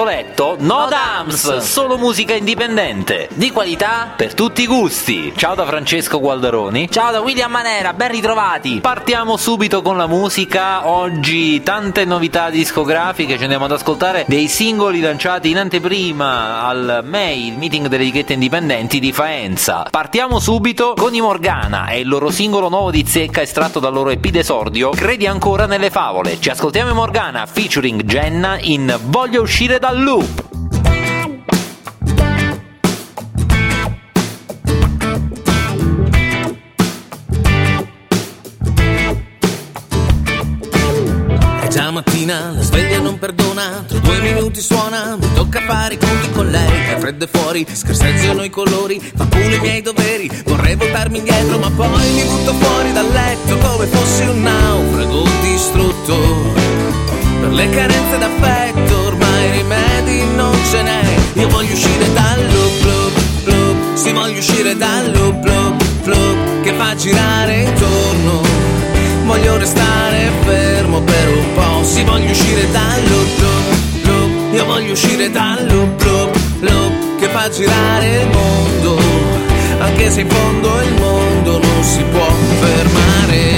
questo letto no dams, solo musica indipendente, di qualità per tutti i gusti. Ciao da Francesco Gualdaroni. Ciao da William Manera, ben ritrovati. Partiamo subito con la musica. Oggi tante novità discografiche, ci andiamo ad ascoltare dei singoli lanciati in anteprima al MEI, il meeting delle etichette indipendenti di Faenza. Partiamo subito con i Morgana e il loro singolo nuovo di zecca estratto dal loro EP d'esordio, Credi ancora nelle favole. Ci ascoltiamo i Morgana featuring Jenna in Voglio uscire dal loop. Mattina la sveglia non perdona, tra 2 minuti suona, mi tocca fare i conti con lei, è freddo fuori, scarseggiano i colori, fa pure i miei doveri, vorrei voltarmi indietro ma poi mi butto fuori dal letto come fossi un naufrago distrutto, per le carenze d'affetto ormai rimedi non ce n'è, io voglio uscire dal loop, loop, loop, sì voglio uscire dal loop, loop, loop, che fa girare intorno. Voglio restare fermo per un po', sì voglio uscire dal loop, loop, loop, io voglio uscire dal loop, loop, loop, che fa girare il mondo, anche se in fondo il mondo non si può fermare.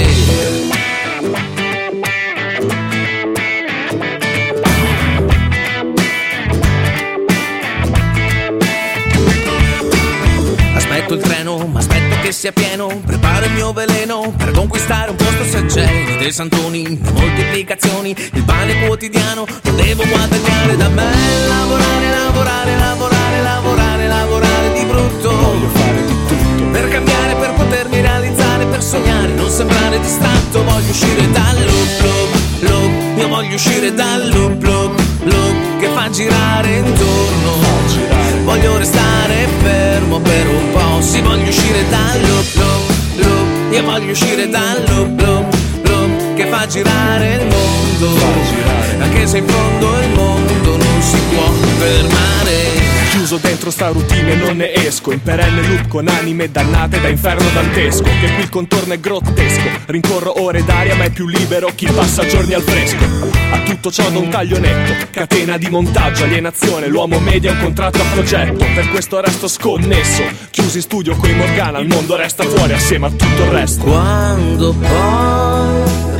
Aspetto il treno, ma aspetto che sia pieno, preparo il mio veleno per conquistare un posto se c'è, dei santoni, moltiplicazioni, il pane quotidiano lo devo guadagnare da me, lavorare, lavorare, lavorare, lavorare, lavorare di brutto, voglio fare di tutto, per cambiare, per potermi realizzare, per sognare, non sembrare distratto, voglio uscire dal loop, loop, loop, io voglio uscire dal loop, loop, loop, che fa girare intorno, voglio restare fermo per un po', sì voglio uscire dal loop, loop, loop, io voglio uscire dal loop, loop, loop, che fa girare il mondo, anche se in fondo il mondo non si può fermare. Chiuso dentro sta routine e non ne esco, in perenne loop con anime dannate da inferno dantesco, che qui il contorno è grottesco, rincorro ore d'aria ma è più libero chi passa giorni al fresco. A tutto ciò da un taglio netto, catena di montaggio, alienazione, l'uomo media un contratto a progetto, per questo resto sconnesso, chiusi in studio coi Morgana, il mondo resta fuori assieme a tutto il resto. Quando poi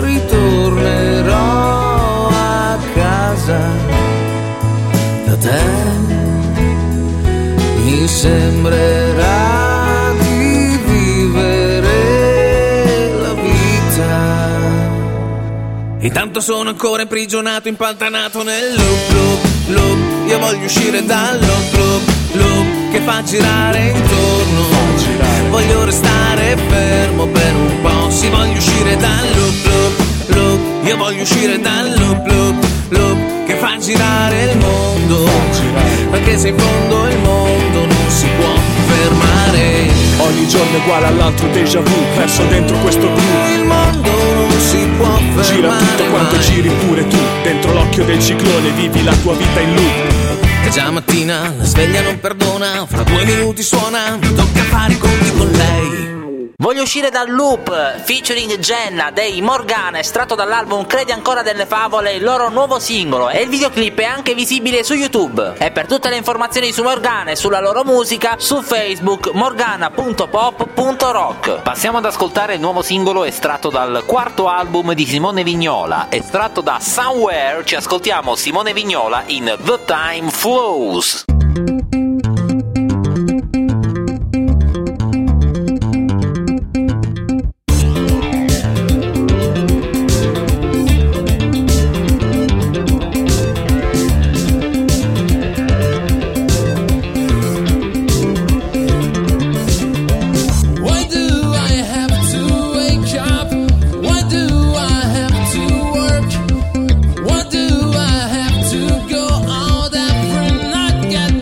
ritornerò a casa da te, mi sembrerà di vivere la vita. Intanto sono ancora imprigionato, impantanato nel loop, loop, loop, io voglio uscire dal loop, loop, loop, che fa girare intorno, voglio restare fermo per un po', sì voglio uscire dal loop, loop, loop, io voglio uscire dal loop, loop, loop, che fa girare il mondo, anche se in fondo il mondo non si può fermare. Ogni giorno è uguale all'altro déjà vu, perso dentro questo blu, il mondo non si può fermare. Gira tutto quanto mai. giri pure tu, dentro l'occhio del ciclone vivi la tua vita in loop. È già mattina, la sveglia non perdona, fra 2 minuti suona, mi tocca fare i conti con lei. Voglio uscire dal loop, featuring Jenna dei Morgana, estratto dall'album Credi ancora delle favole, il loro nuovo singolo, e il videoclip è anche visibile su YouTube. E per tutte le informazioni su Morgana e sulla loro musica, su Facebook morgana.pop.rock. Passiamo ad ascoltare il nuovo singolo estratto dal quarto album di Simone Vignola, estratto da Somewhere. Ci ascoltiamo Simone Vignola in The Time Flows. Why do I have to go out every night? Get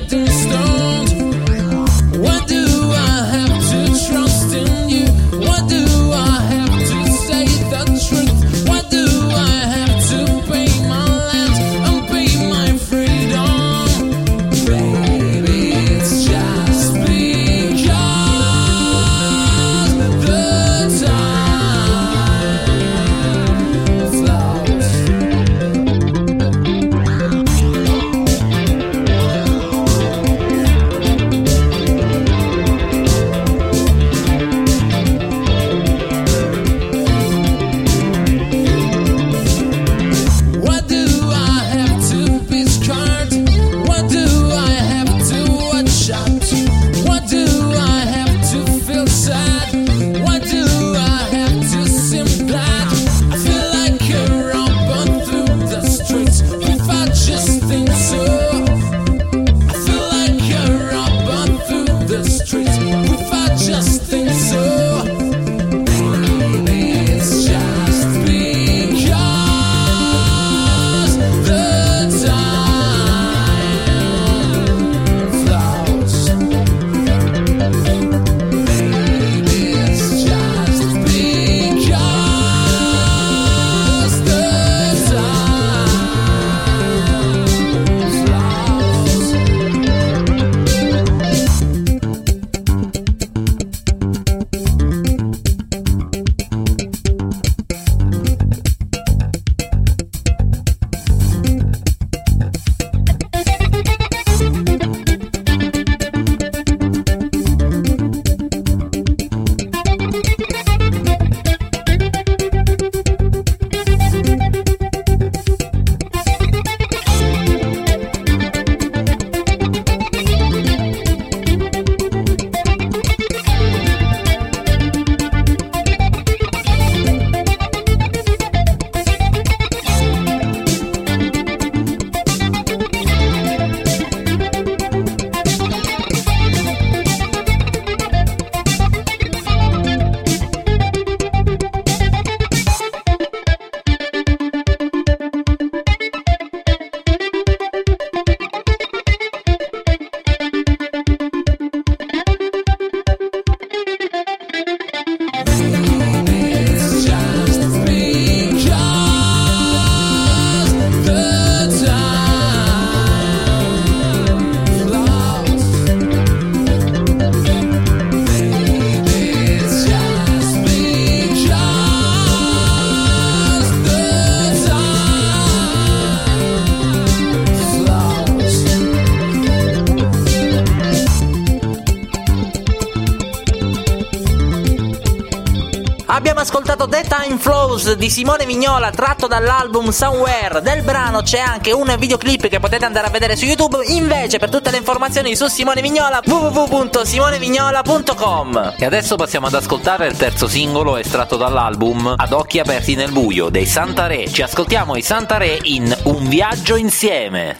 abbiamo ascoltato The Time Flows di Simone Vignola, tratto dall'album Somewhere. Del brano c'è anche un videoclip che potete andare a vedere su YouTube. Invece, per tutte le informazioni su Simone Vignola, www.simonevignola.com. E adesso passiamo ad ascoltare il terzo singolo estratto dall'album Ad occhi aperti nel buio dei Santaré. Ci ascoltiamo i Santaré in Un viaggio insieme.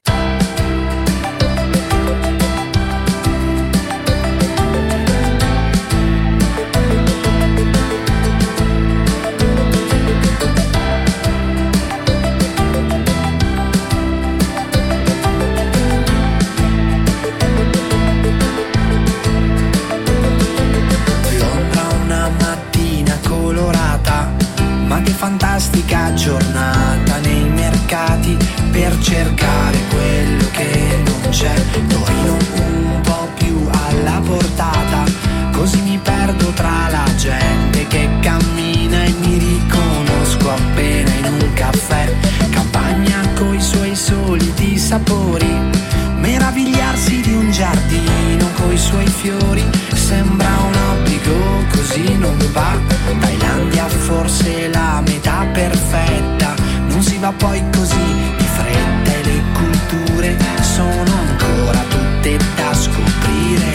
Fantastica giornata nei mercati per cercare quello che non c'è. Torino un po' più alla portata, così mi perdo tra la gente che cammina e mi riconosco appena in un caffè. Campagna coi suoi soliti sapori, meravigliarsi di un giardino coi suoi fiori. Sembra un obbligo, così non va. Thailandia forse la metà perfetta, non si va poi così di fretta e le culture sono ancora tutte da scoprire.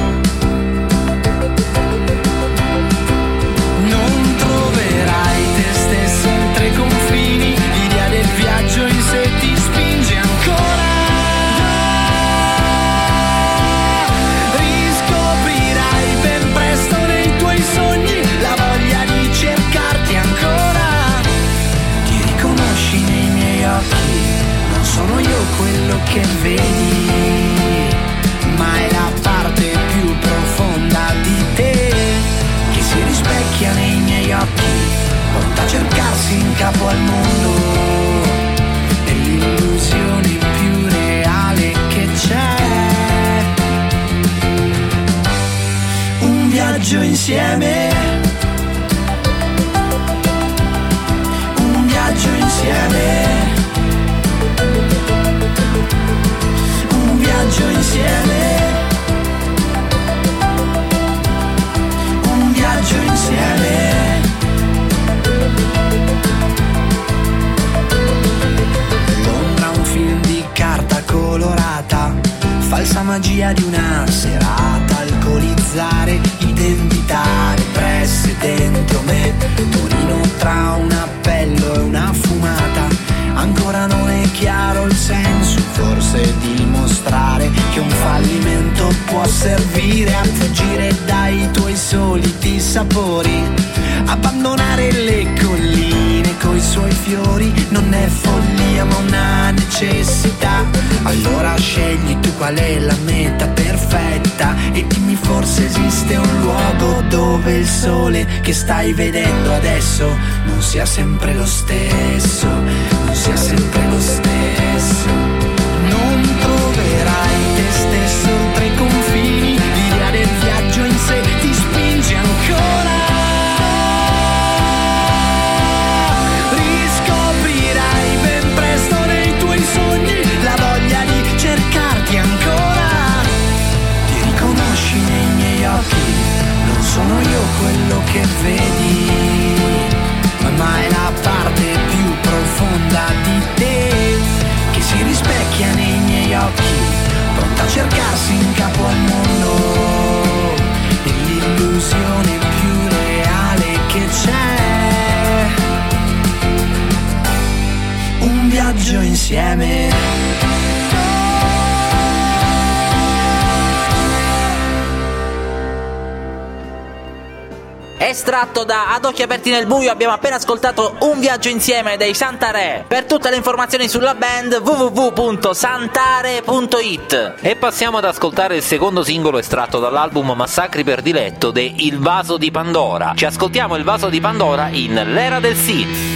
Non troverai te stesso oltre i confini, l'idea del viaggio in sé ti spinge ancora. Sono io quello che vedi, ma è la parte più profonda di te che si rispecchia nei miei occhi, pronta a cercarsi in capo al mondo. È l'illusione più reale che c'è. Un viaggio insieme, un viaggio insieme. Un viaggio insieme, un viaggio insieme. L'ombra, un film di carta colorata, falsa magia di una serata, alcolizzare, identità represse dentro me. Torino tra un appello e una fumata, ancora non è chiaro il senso, forse dimostrare che un fallimento può servire a fuggire dai tuoi soliti sapori, abbandonare le colline coi suoi fiori, non è follia ma una necessità. Allora scegli tu qual è la meta perfetta e dimmi, forse esiste un luogo dove il sole che stai vedendo adesso non sia sempre lo stesso, non sia sempre lo stesso. Non troverai te stesso oltre i confini, l'idea del viaggio in sé ti spinge ancora. Riscoprirai ben presto nei tuoi sogni la voglia di cercarti ancora. Ti riconosci nei miei occhi, non sono io quello che vedi, ma è la parte più profonda di te che si rispecchia nei miei occhi, pronta a cercarsi in capo al mondo. È l'illusione più reale che c'è. Un viaggio insieme. Estratto da Ad occhi aperti nel buio abbiamo appena ascoltato Un viaggio insieme dei Santaré. Per tutte le informazioni sulla band www.santare.it. E passiamo ad ascoltare il secondo singolo estratto dall'album Massacri per diletto de Il vaso di Pandora. Ci ascoltiamo Il vaso di Pandora in L'era del sì.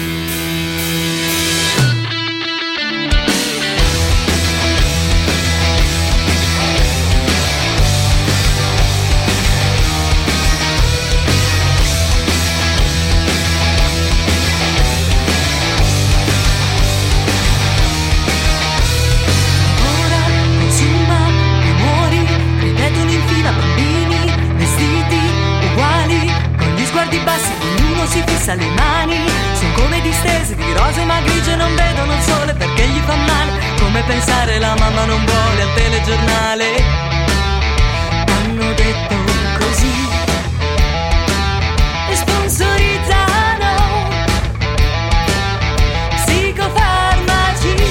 Bassi, ognuno si alza le mani, sono come distese di rose ma grigie, non vedono il sole perché gli fa male. Come pensare la mamma non vuole al telegiornale. Hanno detto così e sponsorizzano psicofarmaci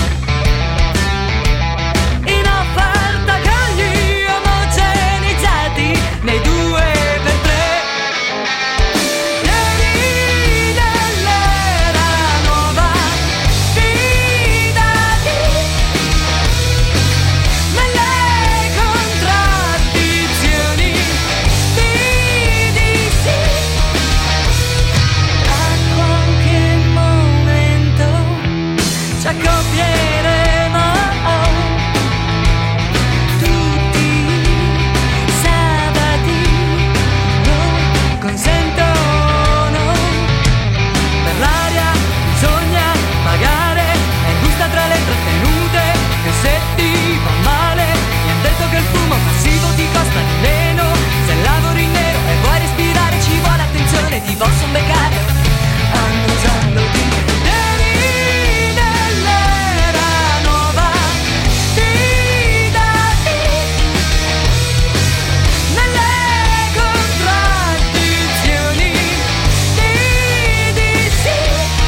in offerta con gli omogenizzati nei 2x3. Vieni nell'era nuova, fidati nelle contraddizioni, di sì. A qualche momento ci accoppieremo tutti i sabati, non consentono. Per l'aria bisogna pagare, è giusta tra le trattenute, che se ti va male mi han detto che il fumo passivo ti costa di meno. Se lavori in nero e vuoi respirare ci vuole attenzione, ti possono beccare. Hanno usato di vieni nell'era nuova, fidati nelle contraddizioni, di sì.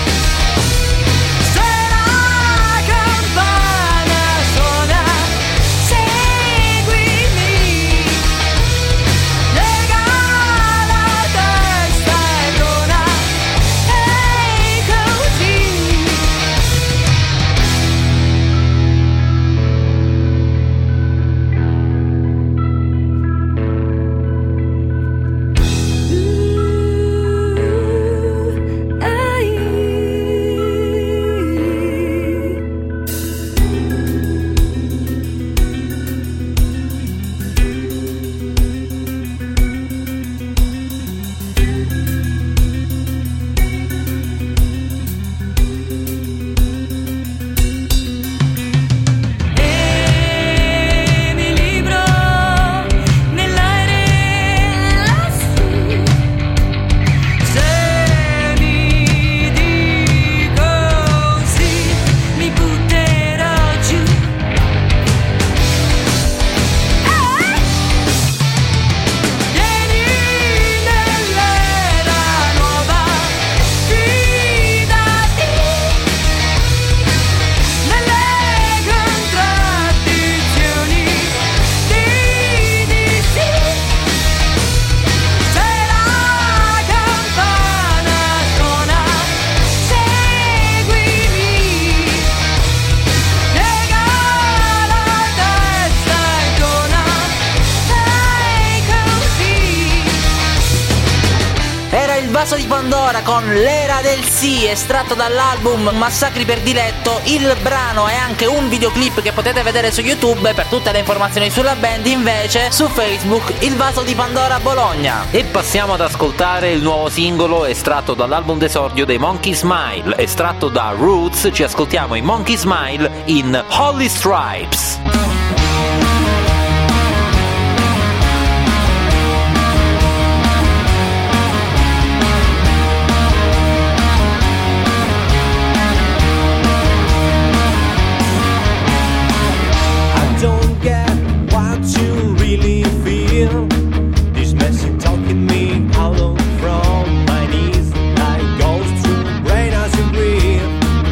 Se la campana suona, seguimi, lega la testa e dona, e così. E mi libro nell'aereo lassù. Se mi dico sì, mi butterò giù. Vieni nell'era nuova, fidati nelle contraddizioni, di sì. Se la campana suona, seguimi, piega la testa e dona, e così. Era il Vaso di Pandora con L'era del sì, estratto dall'album Massacri per diletto. Il brano è anche un videoclip che potete vedere su YouTube. Per tutte le informazioni sulla band invece su Facebook Il Vaso di Pandora Bologna. E passiamo ad ascoltare il nuovo singolo estratto dall'album d'esordio dei Monkey Smile. Estratto da Roots, ci ascoltiamo i Monkey Smile in Holy Stripes. I don't get what you really feel. This messy talking me out of from my knees, like goes through the brain as you breathe.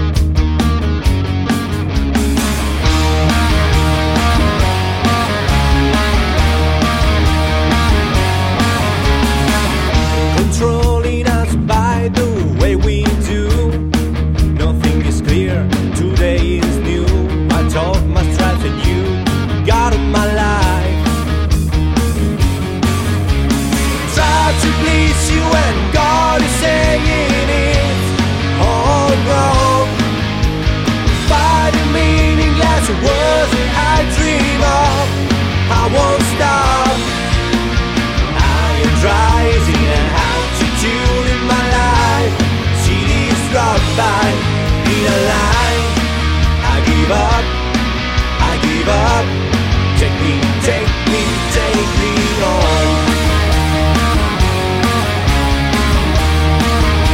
Controlling us by the way we do. Nothing is clear, today is new. I talk my stripes and you got in my life. Try to please you and God is saying it's all wrong. Fighting meaningless words that I dream of. I won't stop. I am rising and altitude in my life. Cities drop by in a line. I give up, I give up. Take me, take me, take me on.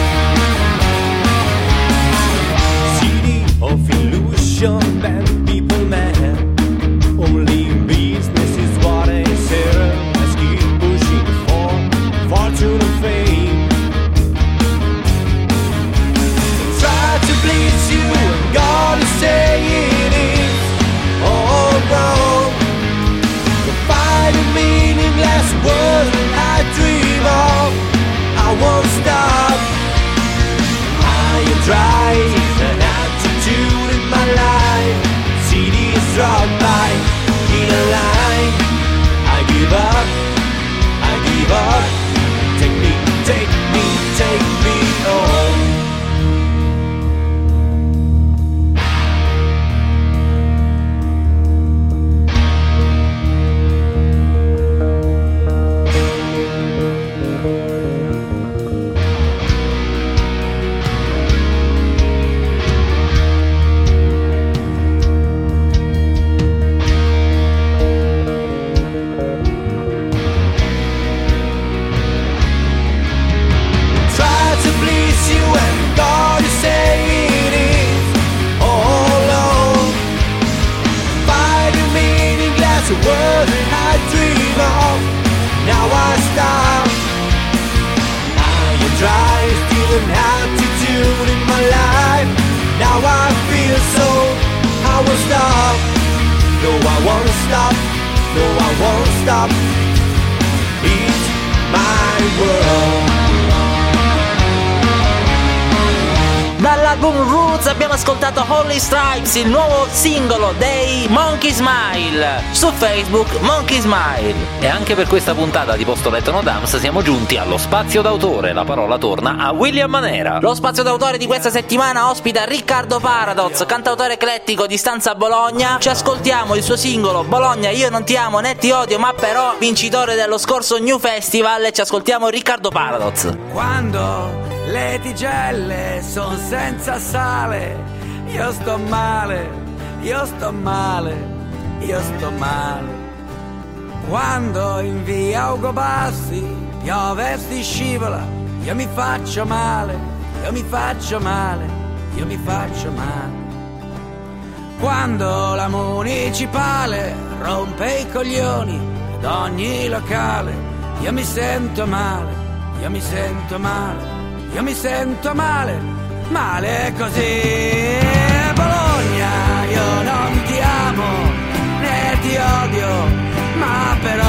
ascoltato Holy Stripes, il nuovo singolo dei Monkey Smile, su Facebook Monkey Smile. E anche per questa puntata di Posto Letto No Dams siamo giunti allo spazio d'autore. La parola torna a William Manera. Lo spazio d'autore di questa settimana ospita Riccardo Paradox, cantautore eclettico di stanza Bologna. Ci ascoltiamo il suo singolo Bologna io non ti amo né ti odio ma però, vincitore dello scorso New Festival, e ci ascoltiamo Riccardo Paradox. Quando le tigelle son senza sale, io sto male, io sto male, io sto male. Quando in via Ugo Bassi piove e si scivola, io mi faccio male, io mi faccio male, io mi faccio male. Quando la municipale rompe i coglioni ad ogni locale, io mi sento male, io mi sento male, io mi sento male, male così. Bologna, io non ti amo, né ti odio, ma però,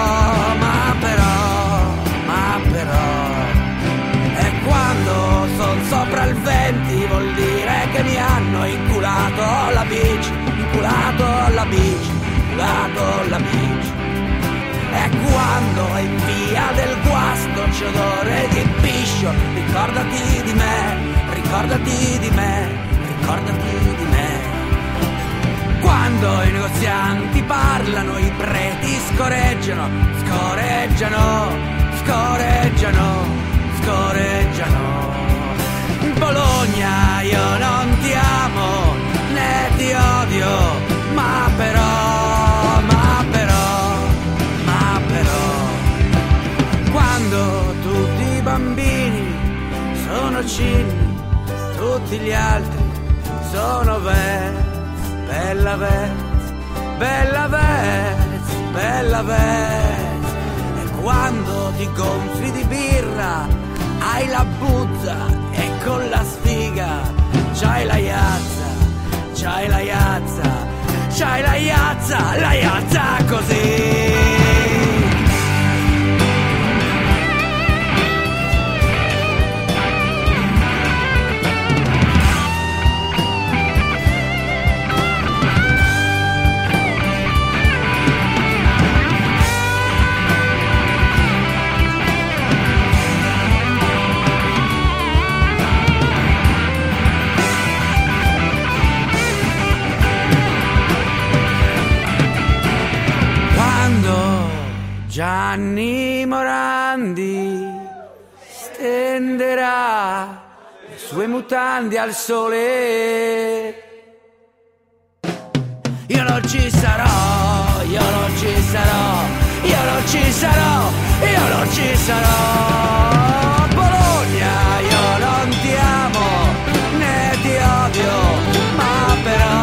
e quando son sopra il 20 vuol dire che mi hanno inculato la bici, inculato la bici, inculato la bici. E quando in via del guasto c'è odore di piscio, ricordati di me, ricordati di me, ricordati di me. Quando i negozianti parlano, i preti scoreggiano, scoreggiano, scoreggiano, scoreggiano. Bologna, io non ti amo, né ti odio, ma però, quando tutti i bambini sono cigni, tutti gli altri sono versi, bella versi, bella versi, bella versi. E quando ti gonfi di birra, hai la buzza e con la sfiga c'hai la iazza, c'hai la iazza, c'hai la iazza così. Gianni Morandi stenderà le sue mutande al sole. Io non ci sarò, io non ci sarò, io non ci sarò, io non ci sarò. Bologna, io non ti amo, né ti odio, ma però.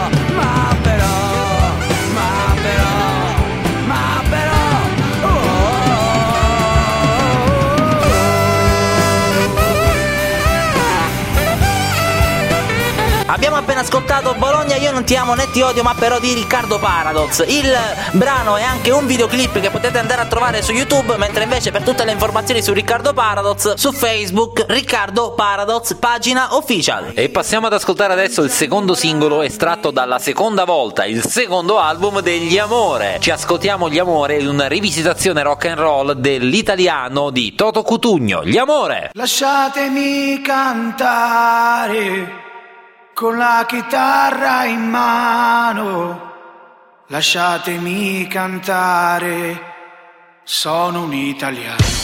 Abbiamo appena ascoltato Bologna io non ti amo né ti odio ma però di Riccardo Paradox. Il brano è anche un videoclip che potete andare a trovare su YouTube, mentre invece per tutte le informazioni su Riccardo Paradox su Facebook Riccardo Paradox pagina official. E passiamo ad ascoltare adesso il secondo singolo estratto dalla seconda volta, il secondo album degli Amore. Ci ascoltiamo Gli Amore in una rivisitazione rock and roll dell'italiano di Toto Cutugno. Gli Amore. Lasciatemi cantare con la chitarra in mano, lasciatemi cantare, sono un italiano.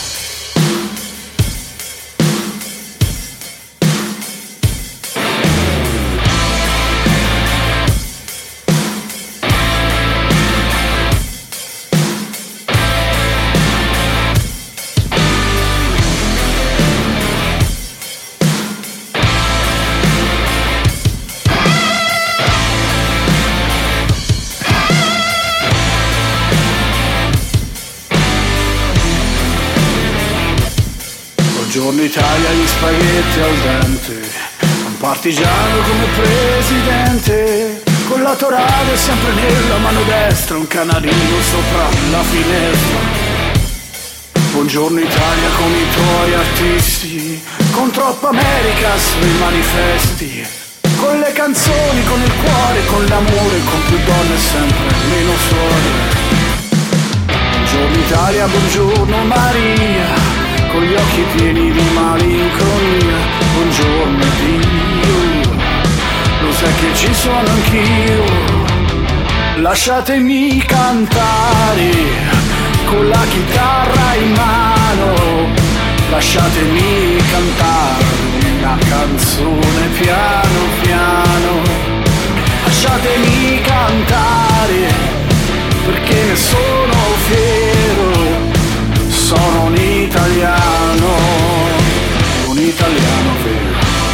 Buongiorno Italia, gli spaghetti al dente, un partigiano come presidente, con l'autoradio sempre nella mano destra, un canarino sopra la finestra. Buongiorno Italia con i tuoi artisti, con troppa America sui manifesti, con le canzoni, con il cuore, con l'amore, con più donne sempre meno suore. Buongiorno Italia, buongiorno Maria, con gli occhi pieni di malinconia. Buongiorno Dio, lo sai che ci sono anch'io. Lasciatemi cantare con la chitarra in mano, lasciatemi cantare una canzone piano piano. Lasciatemi cantare perché ne sono fiero, sono un italiano vero.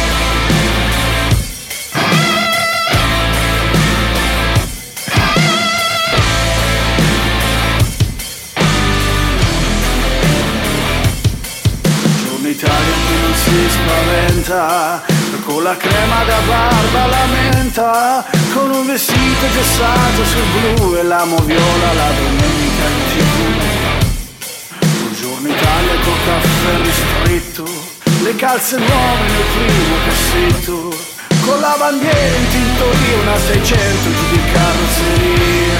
Italia che non si spaventa, con la crema da barba la menta, con un vestito gessato sul blu e l'amo viola la domenica in TV. Buongiorno Italia col caffè ristretto, le calze nuove nel primo cassetto, con la bandiera in tintoria, una 600 giù di carrozzeria.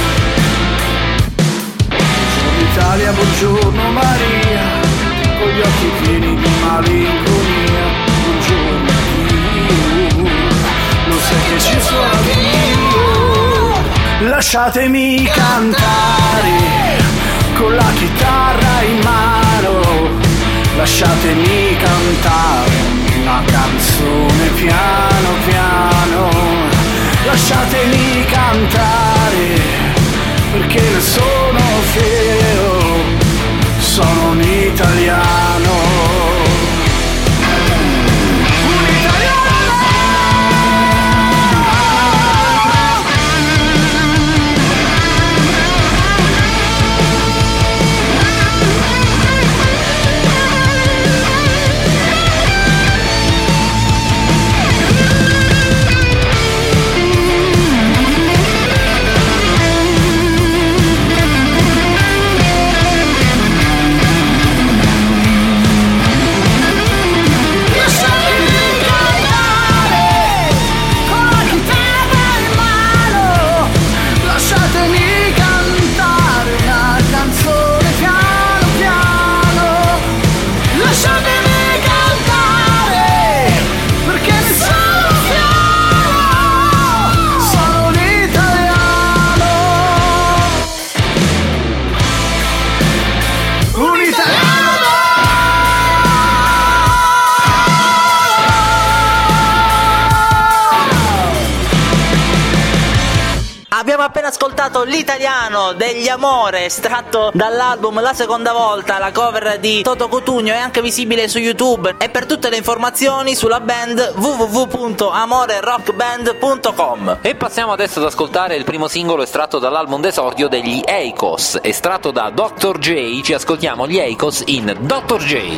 Buongiorno Italia, buongiorno Maria, con gli occhi pieni di malinconia. Buongiorno Dio, lo sai che ci sono anch'io. Lasciatemi cantare con la chitarra in mano, lasciatemi cantare una canzone piano piano. Lasciatemi cantare perché ne sono fiero, sono un italiano, un italiano. Abbiamo appena ascoltato L'Italiano degli Amore, estratto dall'album La Seconda Volta, la cover di Toto Cutugno, è anche visibile su YouTube. E per tutte le informazioni sulla band www.amorerockband.com. E passiamo adesso ad ascoltare il primo singolo estratto dall'album d'esordio degli Eikos, estratto da Dr. J. Ci ascoltiamo gli Eikos in Dr. J.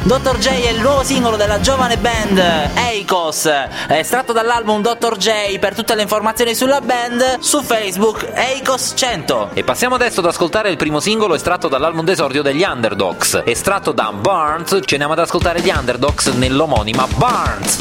Dr. J è il nuovo singolo della giovane band Eikos, estratto dall'album Dr. J. Per tutte le informazioni sulla band, su Facebook Eikos 100. E passiamo adesso ad ascoltare il primo singolo estratto dall'album d'esordio degli Underdogs, estratto da Burnt. Ci andiamo ad ascoltare gli Underdogs nell'omonima Burnt.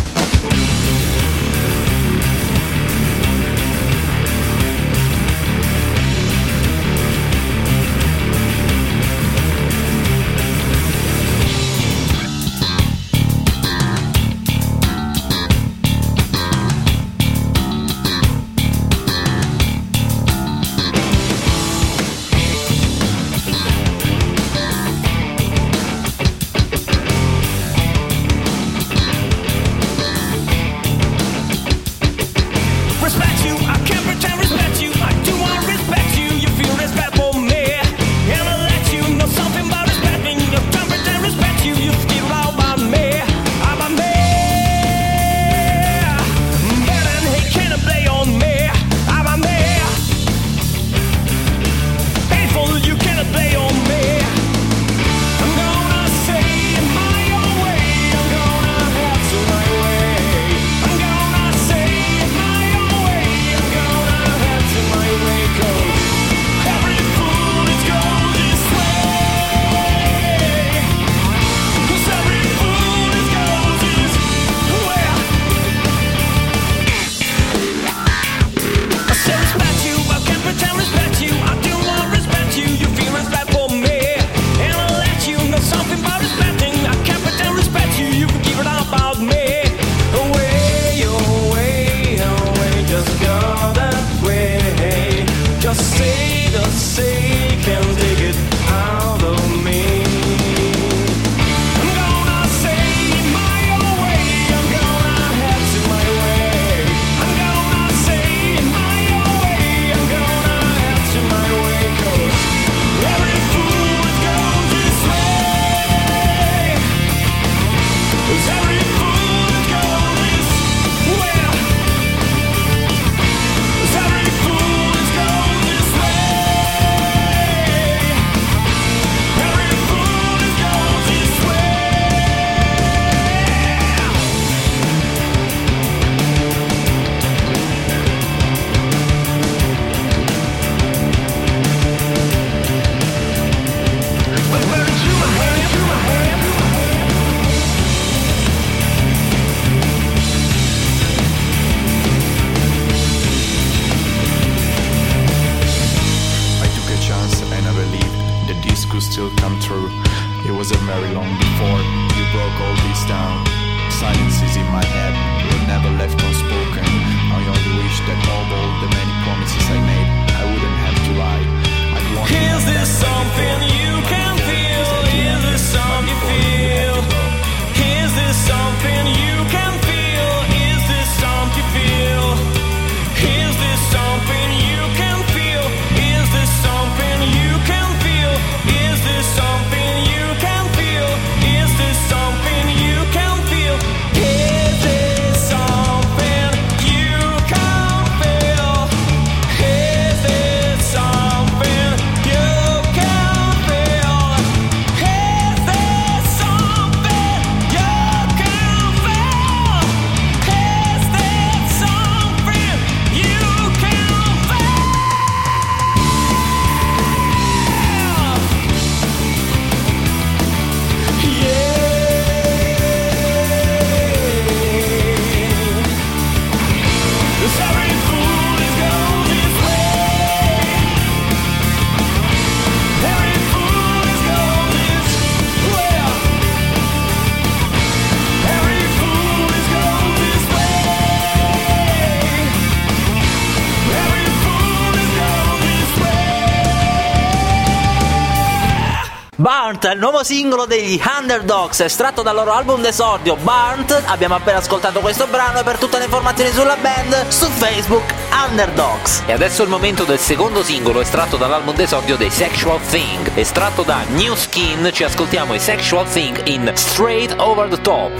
Burnt è il nuovo singolo degli Underdogs, estratto dal loro album d'esordio Burnt. Abbiamo appena ascoltato questo brano e per tutte le informazioni sulla band su Facebook Underdogs. E adesso è il momento del secondo singolo estratto dall'album d'esordio dei Sexual Thing, estratto da New Skin. Ci ascoltiamo i Sexual Thing in Straight Over the Top.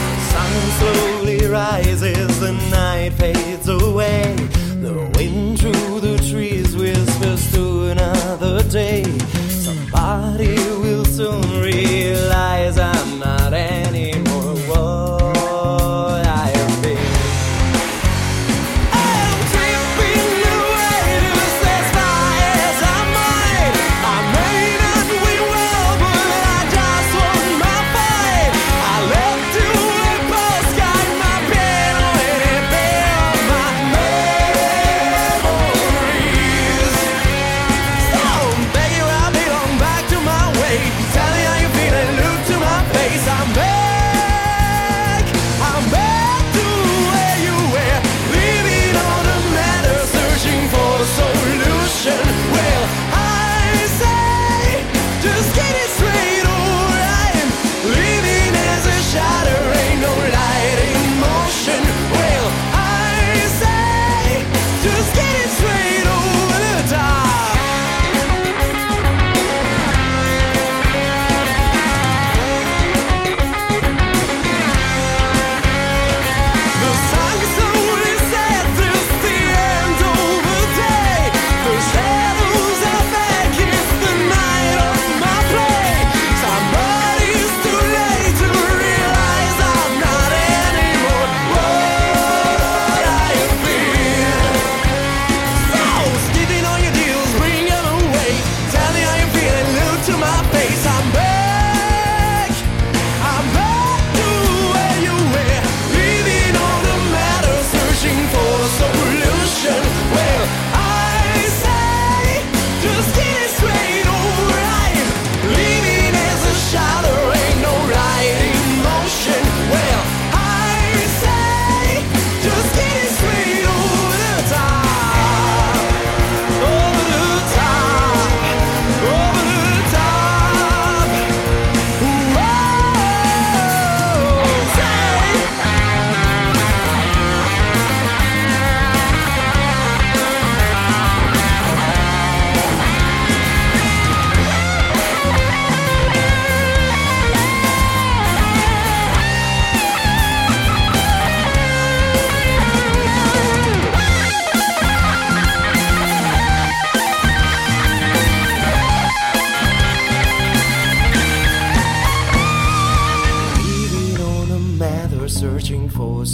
Sun slowly rises, the night fades away. The wind through the trees whispers to another day. Somebody will soon realize I'm not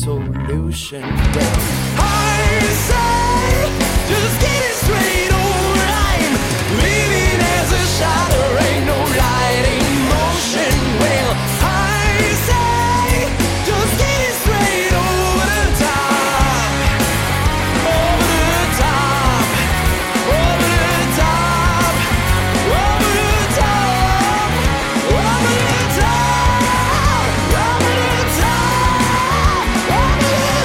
solution. Well, I say, just get it straight, alright. Living as a shadow, ain't no light in motion. Well, I say, just get it straight over the top, over the top, over the top, over the top, over the top, over the top, over the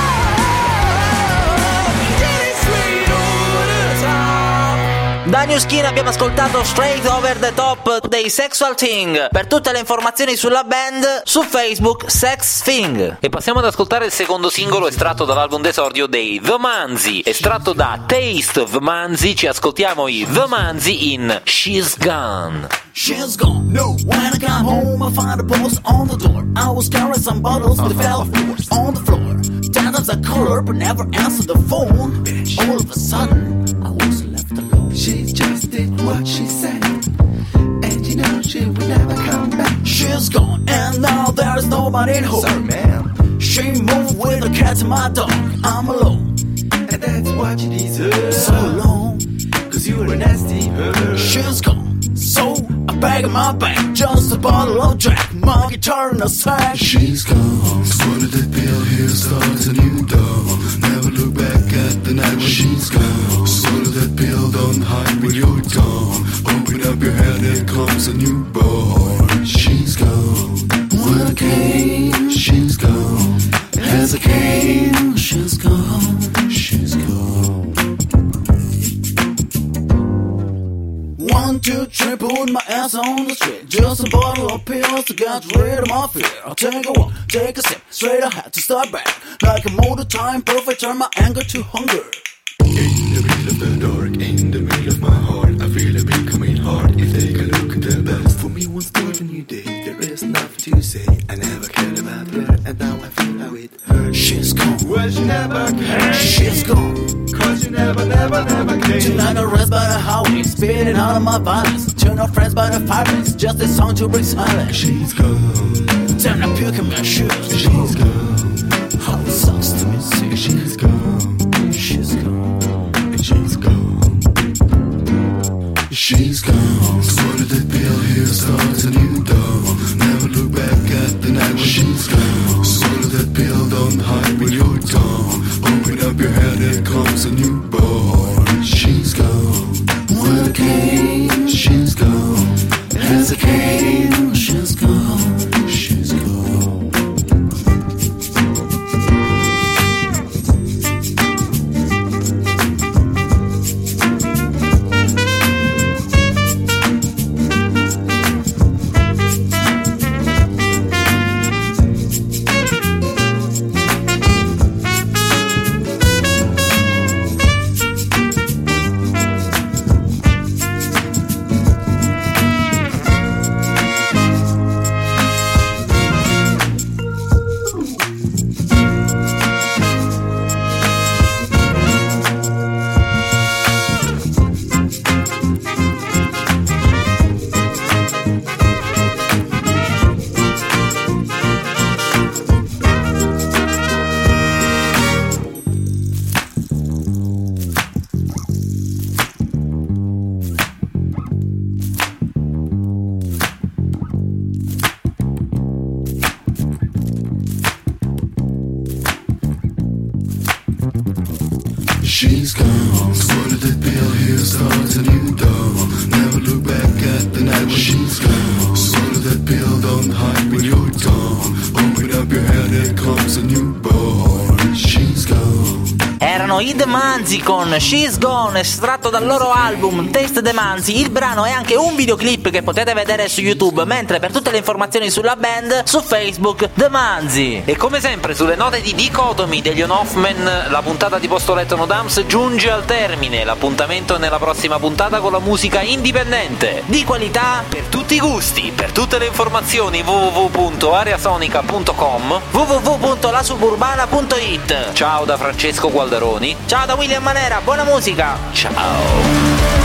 top. Get it straight over the top. Da New Skin abbiamo ascoltato Straight Over the Top dei Sexual Thing. Per tutte le informazioni sulla band, su Facebook Sex Thing. E passiamo ad ascoltare il secondo singolo estratto dall'album d'esordio dei The Manzi. Estratto da Taste of Manzi, ci ascoltiamo i The Manzi in She's Gone. She's gone. No. When I got home, I found a post on the door. I was carrying some bottles, but they fell on the floor. Times I called her, but never answered the phone. Bitch. All of a sudden, I was left alone. She just did what she said, and you know she will never come back. She's gone, and now there's nobody home. Sorry, ma'am. She moved with the cat and my dog. I'm alone. And that's what you deserve. So long, 'cause you're a nasty bird. she's gone. So I bag in my bag, just a bottle of Jack, my guitar in a sack. She's gone. Swallowed that pill, here starts a new dawn. Never look back at the night when she's gone. Swallow that pill, don't hide when you're gone. Open up your head, here comes a newborn. She's gone. When I came, she's gone. As I came, She's gone. she's gone. 1, 2, 3, put my ass on the street. Just a bottle of pills to get rid of my fear. I'll take a walk, take a sip, straight ahead to start back. Like a motor time, perfect, turn my anger to hunger. In the middle of the dark, in the middle of my heart, I feel it becoming hard. If they can look at the best for me, once more than you did, there is nothing to say. I never cared about her, and now I feel how it hurts. She's gone. Well, she never came. She's gone. 'Cause you never came. Tonight I rest by the highway, spitting out of my violence. Turn off friends by the fireplace, just a song to bring silence. She's gone. Turn a puke in my shoes. She's gone. How it sucks to be sick. She's gone. She's gone. She's gone. She's gone. Swallowed that pill, here starts a new dawn. Never look back at the night when she's gone. Swallow that pill, don't hide when you're gone. Open up your head, here comes a newborn. She's gone. When I came, she's gone. As I came, She's gone. she's gone. She's gone. Swallowed that pill, here starts a new dawn. Never look back at the night when she's gone. Swallow that pill, don't hide when you're gone. Open up your head, here comes a newborn. She's gone. Erano i The Manzi con She's Gone, estratto dal loro album Taste the Manzi. Il brano è anche un videoclip che potete vedere su YouTube, mentre per tutte le informazioni sulla band, su Facebook The Manzi. E come sempre sulle note di Dicotomy degli On Hoffman, la puntata di Posto Letto No Dams giunge al termine. L'appuntamento è nella prossima puntata con la musica indipendente Di qualità per tutti i gusti. Per tutte le informazioni www.areasonica.com, www.lasuburbana.it. Ciao da Francesco Gualdaroni. Ciao da William Manera, buona musica. Ciao.